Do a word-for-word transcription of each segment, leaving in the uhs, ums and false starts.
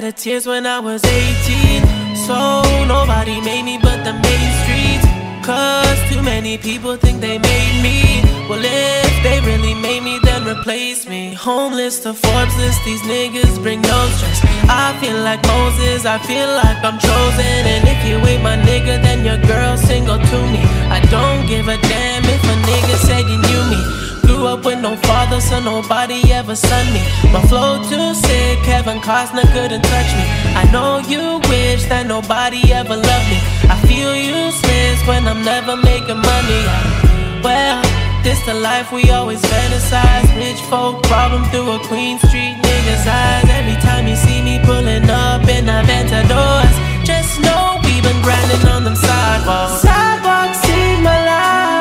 shed of tears when I was eighteen. So nobody made me but the main streets. Cause too many people think they made me. Well, if they really made me, then replace me. Homeless to Forbes list, these niggas bring no stress. I feel like Moses, I feel like I'm chosen. And if you ain't my nigga, then your girl single to me. I don't give a damn if a nigga said you knew me. Grew up with no father, so nobody ever son me. My flow too sick, Kevin Costner couldn't touch me. I know you wish that nobody ever loved me. I feel useless when I'm never making money. Well, this the life we always fantasize. Rich folk problem through a Queen Street nigga's eyes. Every time you see me pulling up in Aventadors, just know we been grinding on them sidewalks. Sidewalks in my life.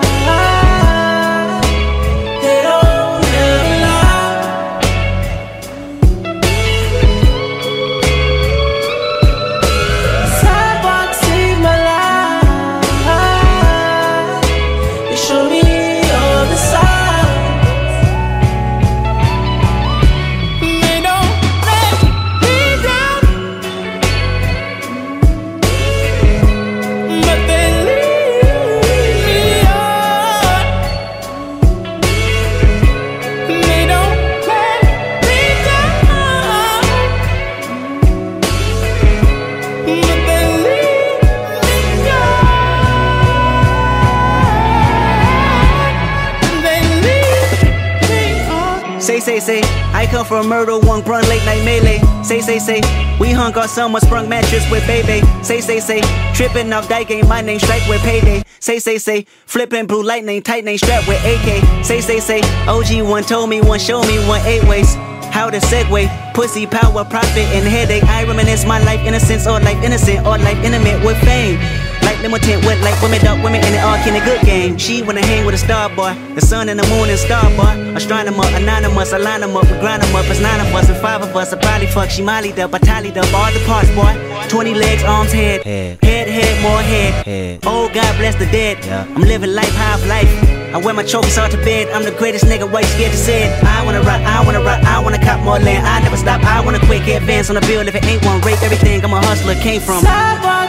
Say, say, I come from murder, one grunt, late night melee. Say, say, say, we hung our summer, sprung mattress with baby. Say, say, say, tripping off die game, my name strike with payday. Say, say, say, flipping blue lightning, tight name strapped with A K. Say, say, say, O G one told me, one show me, one eight ways. How to segue, pussy, power, profit, and headache. I reminisce my life innocence, or life innocent, or life intimate with fame. Like limited with like women, dark women, and it all can a good game. She wanna hang with a star boy, the sun and the moon and star boy. Astronomer, anonymous, I line them up, we grind them up. It's nine of us and five of us. I probably fuck, she mollied up, I tallied up all the parts, boy. Twenty legs, arms, head, head, head, head more head. head. Oh, God bless the dead. Yeah. I'm living life, half life. I wear my trophies out to bed. I'm the greatest nigga, why you scared to say it? I wanna rock, I wanna rock, I wanna cop more land. I never stop, I wanna quick advance on the bill. If it ain't one, rate everything. I'm a hustler, came from. Sidewalk.